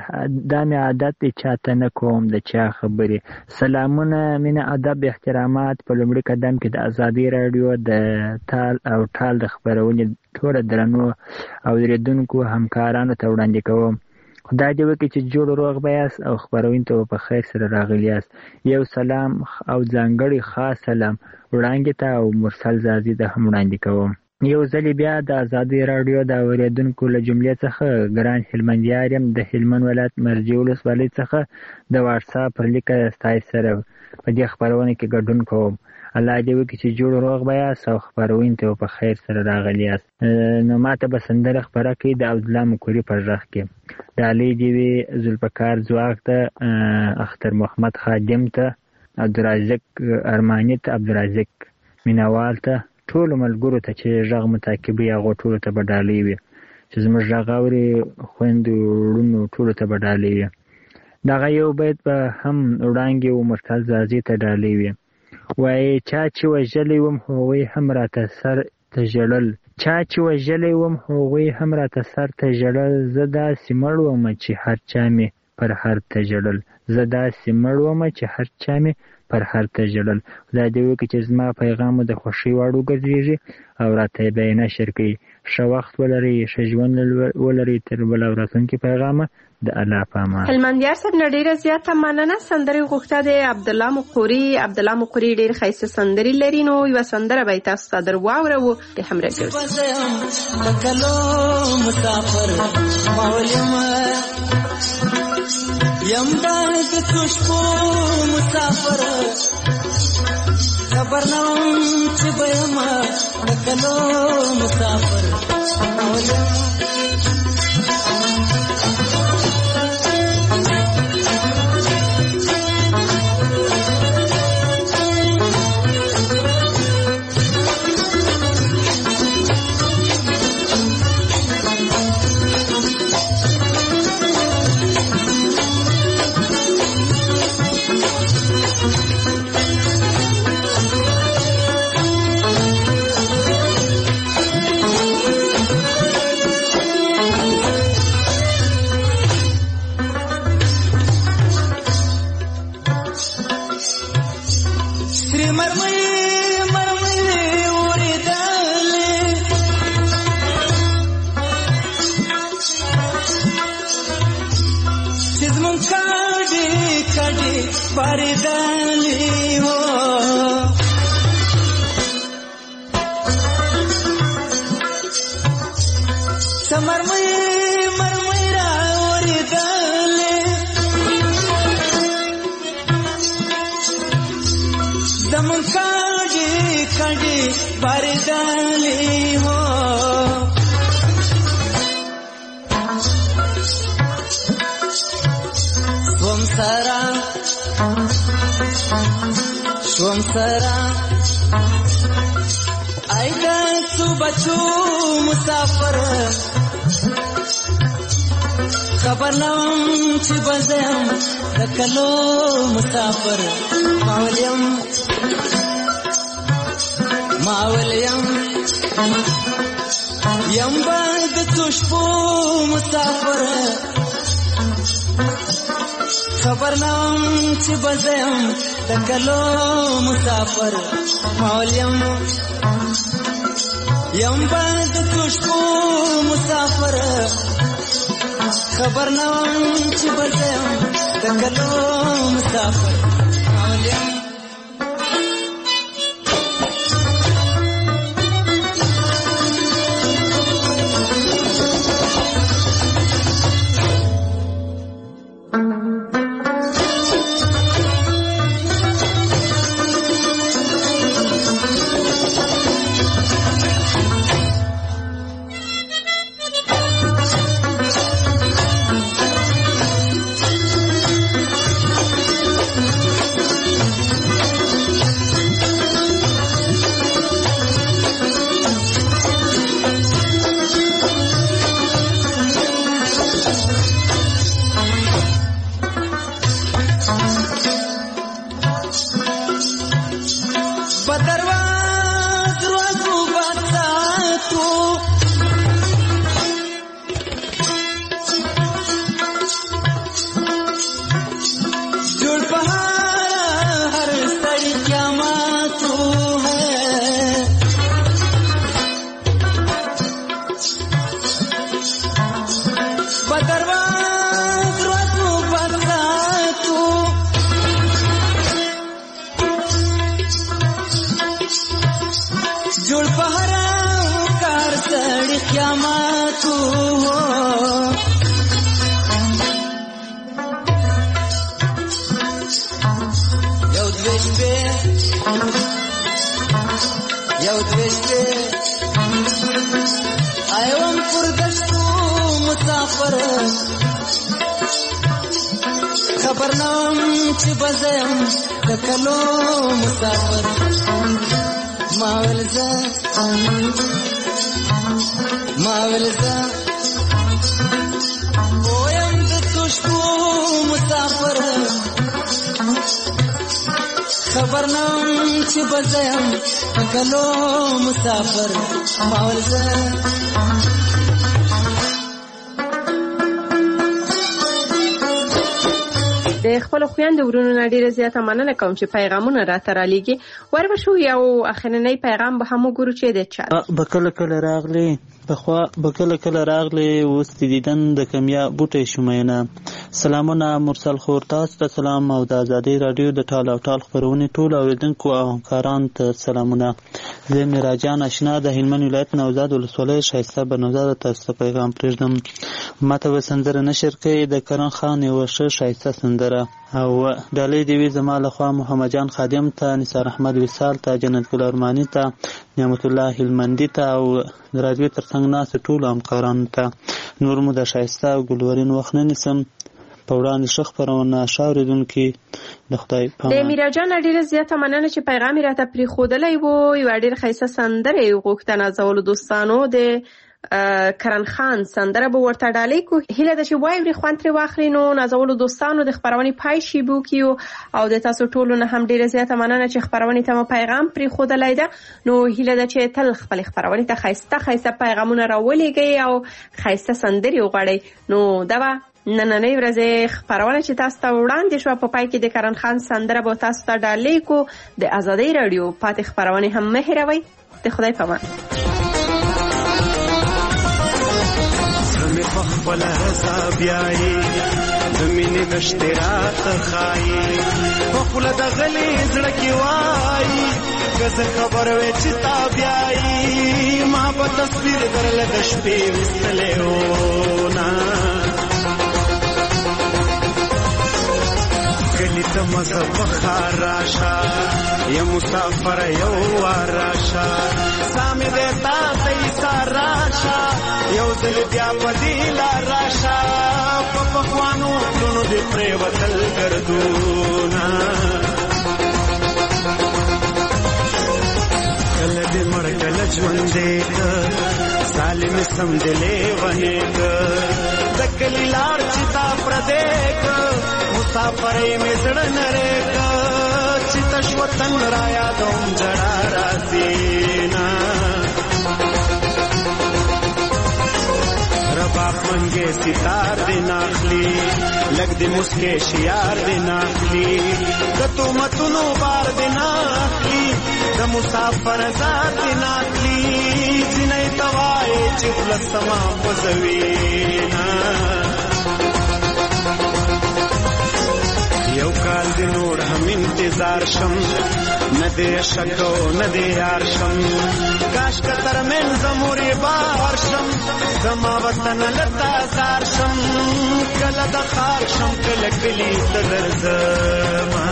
دامه عادت چاته نه کوم د چا خبرې سلامونه مینه ادب احترامات په لومړي قدم کې د ازادي رادیو د تال او ټال د خبرونې ټول درنو او ریدونکو همکارانو ته وړاندې کوم خدای دې وکړي چې جوړ روغ بیاست او خبرونه ته په خیر سره راغلی یاست یو سلام او ځانګړي خاص سلام وړاندې ته او مرسل زازي د هم وړاندې کوم یو ځل بیا د ازادي رادیو د اوریدونکو له جملې څخه ګران هلمندیار یم د هلمند ولایت مرجع ولسوالۍ څخه د واتس اپ پر لیکه ستای سره په دې خبرونه کې ګډون کوم الله دې وکړي چې جوړ روغ بیاست او خبرونه ته په خیر سره راغلی یاست نو ماته به سندره خبره کوي د عبدالله مکوري پر غږ کې د علي دیوی ذوالفقار ځواک ته اختر محمد خادم ته عبدالرزاق ارماني ته عبدالرزاق مینوال ته ټول ملګرو ته چې غږ متعقبي هغه ټول ته بدالي وي چې زموږ غږ اوري خويندو ورونو ټول ته بدالي وي دا یو بیت به هم وړاندې او مرتضی زازي ته ډالي وي وای چا چې وجلې وم هووي هم راته سر ته جړل چا چې وجلې وم هووي هم راته سر ته جړل زدا سیمړ وم چې هر چا می پر هر ته جړل زدا سیمړ وم چې هر چا می پر هر ته جړل خدای دې وکړي چې زما پیغام د خوشي واړو ګرځي او راته به نشر کړي ښه وخت ولري ښه ژوند ولري تر بل ورسونکي پیغام د الله پامان هلمندیار صاحب ډیره زیاته مننه سندري غوښته د عبدالله مقوري ډیر خیسه سندري لري نو یو سندره به تاسو ته در واورو د همره کلو مسافر مولم یم باید خوشبو مسافر خبر نام چې بیم کلو مسافر مولم شوم سرا ایدا تو بچو مسافر خبر نام چې بزم دکلو مسافر ماولیم یم باید توشبو مسافر خبر نام چې بزم دکلو مسافر مولیم یم باید تشکو مسافر خبر نوم چې بزم د کلو مسافر د خپل خويند ورونو نه ډیره زیاته مننه کوم چې پیغامونه راته رالیږي. وربشو یو اخرنی پیغام به هم وګورو چې د چا بکله کله راغلی بخوا بکله کله راغلی اوس دیدن د کمیا بوټي شومینه. سلامونه مرسل خور تاسو ته سلام او د ازادي رادیو د ټال او ټال خبرونه ټول اوریدونکو او همکارانو ته سلامونه. زه میراجان آشنا د هلمند ولایت نوزاد ولسوالۍ شایسته بنوزاد تاسو ته پیغام پرېږدم. ماته به سندره نشر کوي د کرن خان یو ښه شایسته سندره او ډالۍ دی وی زما لخوا محمد جان خادم ته نثار احمد وصال ته جنت ګل ارمانی ته نعمت الله هلمندی ته او رادیو ترڅنګ ناس ټول همکارانو ته نور مو د شایسته او ګلورین وخت نه نسم په وړاندې شخ پرونه شاوریدونکو د خدای په د میراجان ډیره زیاته مننه چې پیغام راته پری خودلای وو. یو ډیر خیسه سندره یو غوښتنه زول دوستانو د کرن خان سندره به ورته ډالۍ کو. هله د شی وایوري خوان تر واخلینو نازول دوستانو د خبرونې پای شي بو کیو او د تاسو ټولو نه هم ډیره زیاته مننه چې خبرونې ته پیغام پری خودلای ده. نو هله د چې تل خپل خبرونې ته خیسته پیغامونه راولېږي او خیسته سندري وغړي. نو دا نننۍ ورځې خبرونه چې تاسو ته وړاندې شو په پای کې د کرن خان سندره به تاسو ته ډالۍ کو. د ازادي رادیو پاتې خبرونه هم مهروي. د خدای په امان. خپل رضا بیاي زمینه دشترات خای په خپل د غلي زړه کې وای کزه خبر و چې تا بیاي ما په تصویر درل د شپې وستلې نا کلی ته مزه بخار راشا یا مسافر یو راشا سامي دیتا تی ساراشا یو ځل بیا بدیل راشا په پخوانو ټولو دې پرې وتل ګرځونا کله دې مړ کله ژوندې ظالم سم دې لیوانې د کلی لار چې تا پردې مسافر مې زړه نره چې تشوتن را یادوم جړا راسینا رباب منگے ستار دی ناخلی لگ دی مسکے شیار دی ناخلی دتو متنو بار دی ناخلی د مسافر ذات ناتلی ځینې توای چې لسما پزوینا یو کال دی نور هم انتظار شم نه دې شکو نه دې یار شم کاش کتر من زموري بار شم زما وطن لتا زار شم کله د خار شم کله کلی تدر زما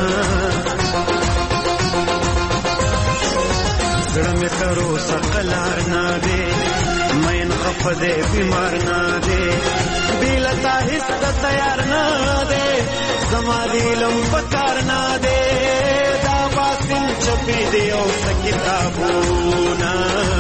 زړه مې ترو سقلار نه دی مین خفده بیمار نه دی بیلتا هیڅ تیار نه دی زما دیلم پکار نه دی دا باسن چپی دی او کتابونه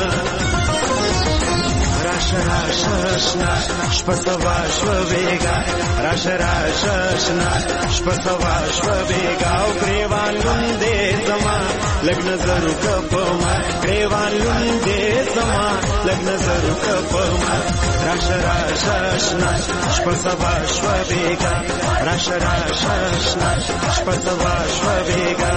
راشه راشنا شپه سوا شوه بیگا راشه راشنا شپه سوا شوه بیگا او گریوان لوندې زما لګ نظر کپما گریوان لوندې زما لګ نظر کپما راشه راشنا شپه سوا شوه بیگا راشه راشنا شپه سوا شوه بیگا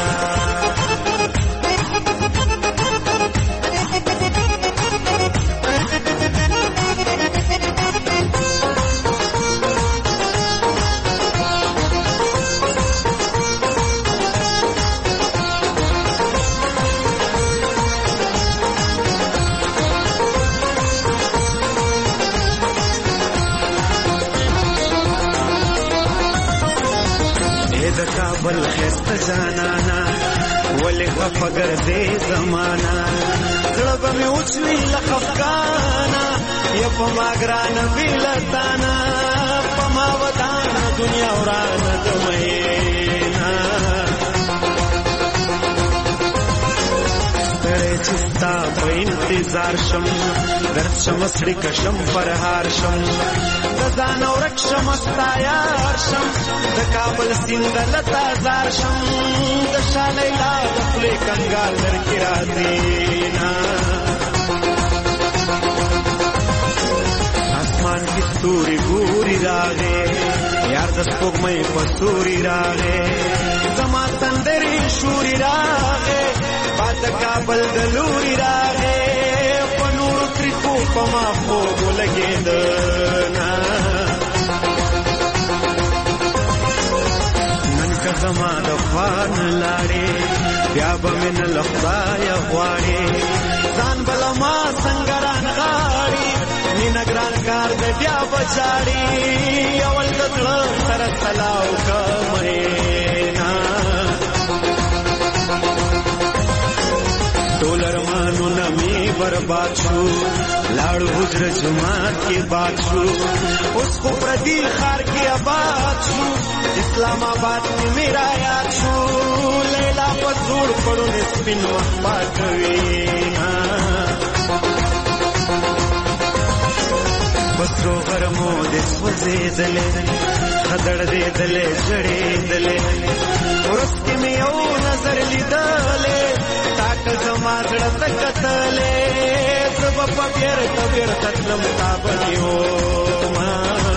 بل خسته جانانا ولی خفگر دے زمانا زړه به مې اوچوي له خفګانه یا په ما ګرانه بیلتانه په ما ودانه دنیا ورانه د مینا ستړی چې ستا په انتظار شم درد شم سړي کشم فرهار شم د ځان ورک شم ستا یار شم د کابل سیند لتا زار شم د شالیلا د خولې کنګال درکې راځينا اسمان کې ستوري ګوري راغې یار د سپوږمۍ په ستوري راغې زما تندرې شوري راغې باد کابل د لوري راغې په نورو تریکو په ما خوب لګېدنا زما د خوان لارې بیا به مې نه له خدایه غواړې ځان بله ما څنګه رانغاړي مینه ګران کار دی بیا به جاړي اول د زړه سره سلاو که مینا ټول ارمانونه مې برباد شو لاړو حجره جماعت کې باد شو اوس خو پردي ښار کې آباد شو اسلام آباد کې میرا یاد شو لیلا په زوړ پړونې سپین وخت پاکوي بسرو غرمو دې سوځېدلې خدړېدلې ژړېدلې ورځ کې مې یو نظر لیدلې تاک زما زړه ته کتلې زه به په بیرته بیرته تلم تا به نیومه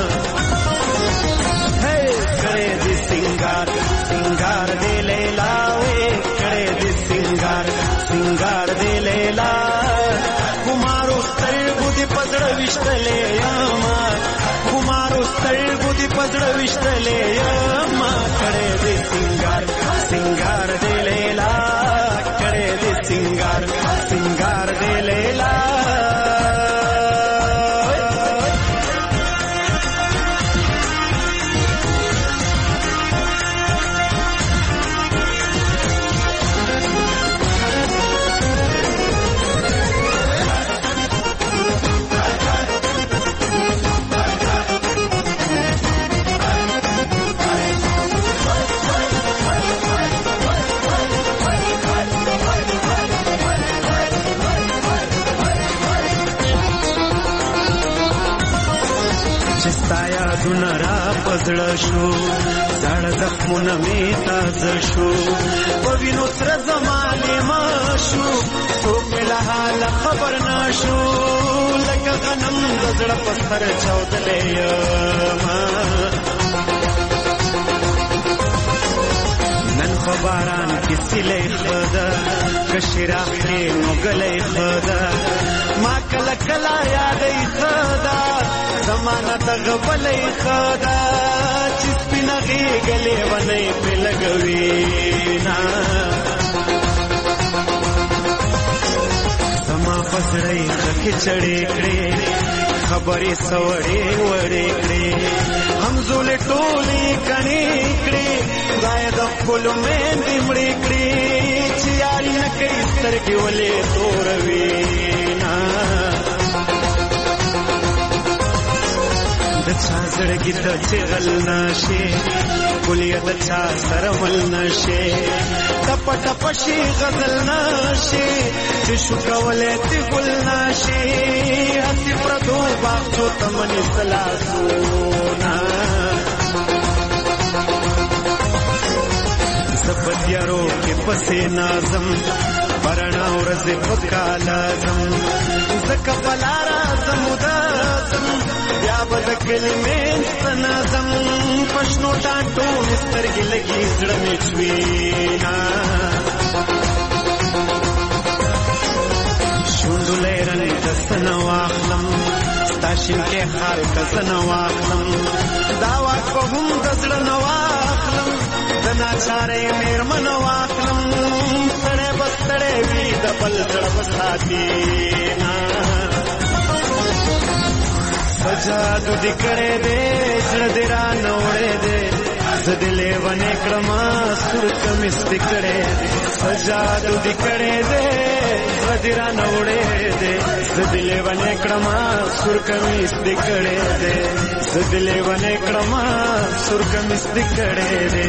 کړې دې سینګار سینګار دې لیلا وې کړې دې سینګار سینګار دې لیلا کمارو سترګو دې په زړه ویشتلې یما کمارو سترګو دې په زړه ویشتلې یما کړې دې سینګار سینګار دې لیلا کړې دې سینګار سینګار دې لیلا یادونه را پزړه شو زړه زخمونه مې تازه شو په وینو سره زمانې ما شو څوک مې له حاله خبر نه شو لکه غنم د زړه په سر چاودلی یمه نن خو باران کې سیلۍ ښه ده کشرا کې نوګلې خدا ما کله کله یادې خدا زمانہ تغبلې خدا چې سپینغې غلې ونې په لګوي نا زما پسړې خکې چړې کړې خبرې سوړې وړې کړې همزول ټولې کڼې کړې غای د خپل مې دمړې کړې چې یاري نه کوي سترګې ولې توروي نا د چا زړګي ته چې غل نشي ګلیا د چا سره مل نشي ټپ ټپ شي غزل نشي چې شو کولې تی ګل نشي هسي پردو باغچو تمنې سلاسونا زبدیارو کې پسې نازم پرانا ورځ پکا لازم زکه بلارا زمودازم بیا بد کلمې سنازم پښنو ټاټو سترګې لګي زړه مې چوينا شوندلې رن دسن واخلم ستاشین کې حال کسن واخلم داوا کوم دزړه نواخلم دنا چارې میرمن واخلم سړې بستړې وی د بل زړه بساتي نا سجادو دکړې دې زړه دې را نوړې دې زدلې ونې کړما سر کمس دکړې دې سجادو دکړې دې زړه دې را نوړې دې زدلې ونې کړما سر کمس دکړې دې زدلې ونې کړما سر کمس دکړې دې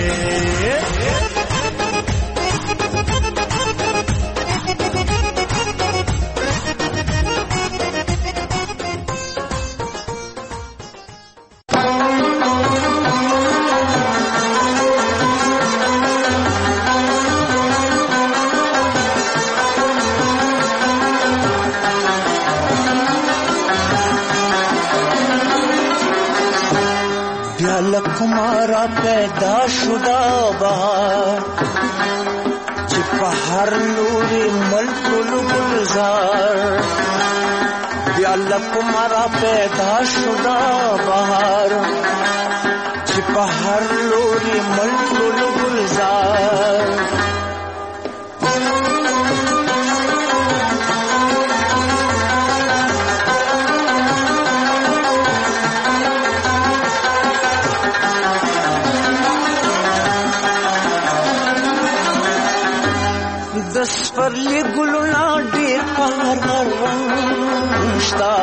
لکمارا پیدا شدا بہار چپا ہر لوری ملک گلزار بیا لکمارا پیدا شدا بہار چپا ہر لوری ملک گلزار دس پرلی گلونا ډیر پهر رنگشتا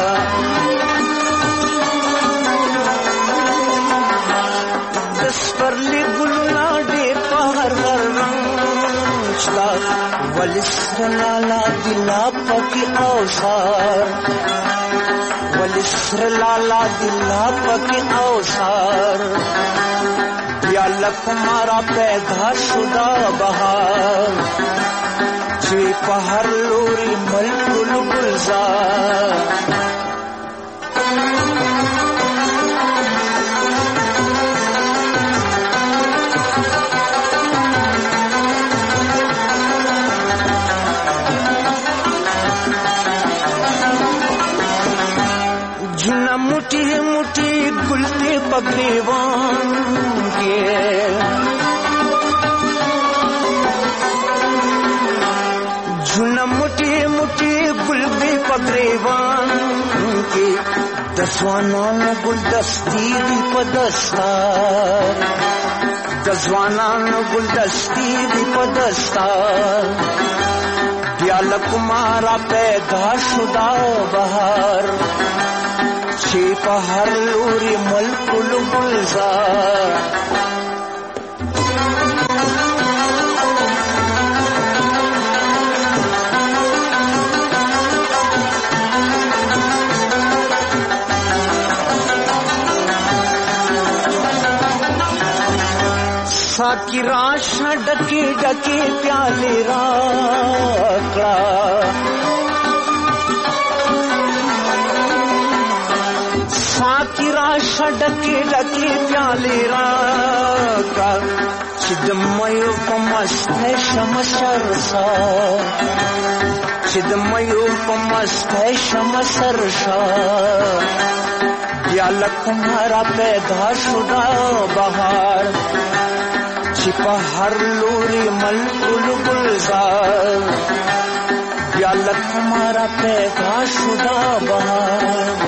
دس پرلی گلونا ډیر پهر رنگشتا ولسر لالا دلا پکی اوسار ولسر لالا دلا پکی اوسار یا لکمارا پیدا شدا بہار چی پہر لوری ملک گلزار جنا مٹی مٹی گلتے پگریوان کے جنا مٹی مٹی گلتے پگریوان کے دسوانان گلدستی دی پدستار دسوانان گلدستی دی پدستار بیا لکمارا پیدا شدا بہار چی پہر لوری ملک گلزار साकी राशा डके डके प्याले राकड़ा साकी राशा डके डके प्याले राकड़ा د مېو په مسته شم سرسا چې د مېو په مسته شم سرسا یا لکمارا پیدا شدا بهار چې په هر لوري ملکل گلزار یا لکمارا پیدا شدا بهار